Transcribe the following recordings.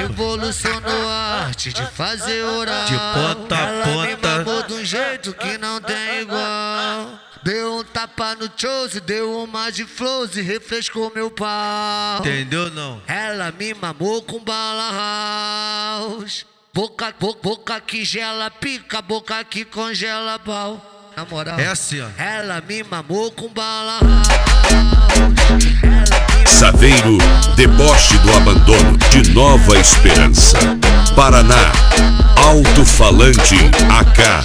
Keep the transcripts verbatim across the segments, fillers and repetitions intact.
revolucionou a arte de fazer oral. De ponta a Ela me ponta. mamou de um jeito que não tem igual. Deu um tapa no chose, deu uma de flows e refrescou meu pau. Entendeu não? Ela me mamou com bala house. Boca, boca, boca que gela pica, boca que congela pau. Na moral, É assim, ó. ela me mamou com bala house. Saveiro, deboche do abandono de Nova Esperança. Paraná, alto-falante A K.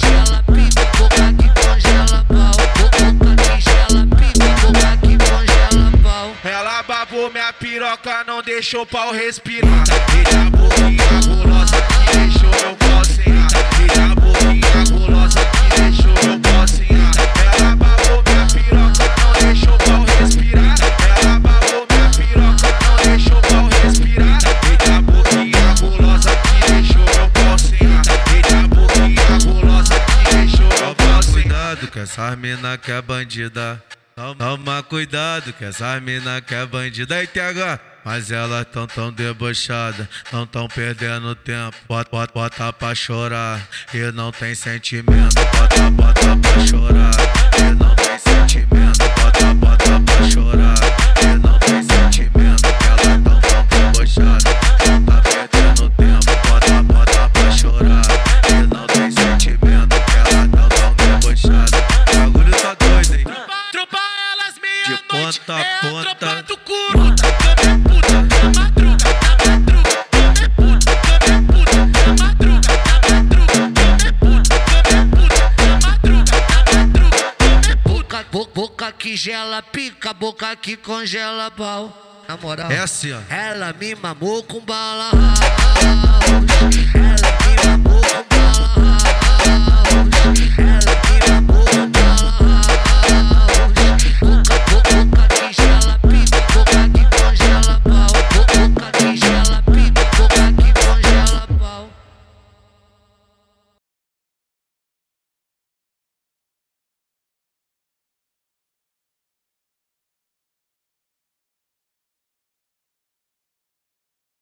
Ela babou minha piroca, não deixou o pau respirar. Eita boquinha gulosa que deixou meu pau sem ar. Eita boquinha gulosa que deixou meu pau sem ar. Ela babou minha piroca, não deixou o pau respirar. Ela babou minha piroca, não deixou o pau respirar. Eita boquinha gulosa que deixou meu pau sem ar. Eita boquinha gulosa que deixou meu pau sem ar. Cuidado que essa mina que é bandida. Toma cuidado que essa mina que é bandida. Aí T H, mas elas tão tão debochadas, não tão perdendo tempo. Bota, bota, bota pra chorar e não tem sentimento. Bota, bota pra chorar e não tem sentimento. Bota, bota pra chorar e não tem sentimento. Elas tão tão debochadas, não tá perdendo tempo. Bota, bota pra chorar e não tem sentimento. Elas tão tão debochadas. O bagulho tá doido, hein? Tropa elas De meia-noite, ponta a é a ponta. tropa do curo. Cama puta, na madruga, na madruga. Cama puta, cama puta, na madruga, na madruga. Cama puta, cama puta, na madruga, na madruga. Cama puta. Boca, boca, boca que gela pica, boca que congela pau. Na moral, É assim, ó. ela me mamou com bala house. Ela me mamou com